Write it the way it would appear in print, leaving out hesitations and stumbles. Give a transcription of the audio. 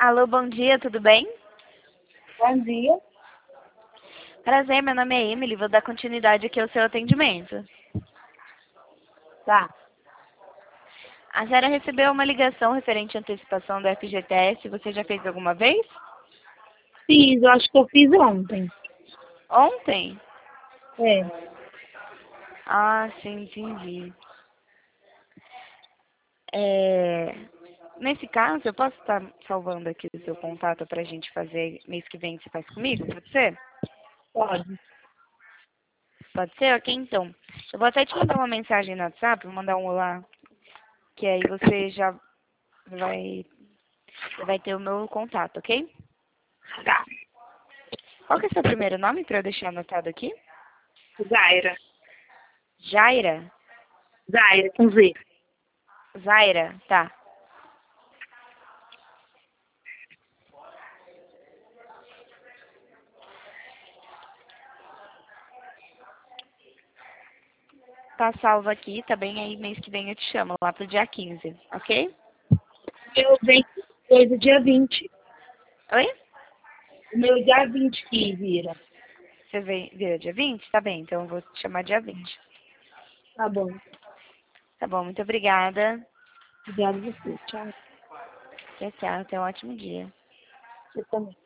Alô, bom dia, tudo bem? Bom dia. Prazer, meu nome é Emily, vou dar continuidade aqui ao seu atendimento. Tá. A senhora recebeu uma ligação referente à antecipação do FGTS, você já fez alguma vez? Fiz, eu acho que eu fiz ontem. Ontem? É. Ah, sim, entendi. Nesse caso, eu posso estar salvando aqui o seu contato para a gente fazer mês que vem, você faz comigo, pode ser? Pode. Pode ser? Ok, então. Eu vou até te mandar uma mensagem no WhatsApp, vou mandar um olá, que aí você já vai, vai ter o meu contato, ok? Tá. Qual que é o seu primeiro nome para eu deixar anotado aqui? Zaira. Jaira? Zaira, com Z. Zaira, tá. Tá salvo aqui, tá bem? Aí mês que vem eu te chamo, lá pro dia 15, ok? Eu venho coisa dia 20. Oi? O meu dia 20 que vira. Você vem, vira dia 20? Tá bem, então eu vou te chamar dia 20. Tá bom. Tá bom, muito obrigada. Obrigada a você. Tchau. Tchau, tchau, tenha um ótimo dia. Você também.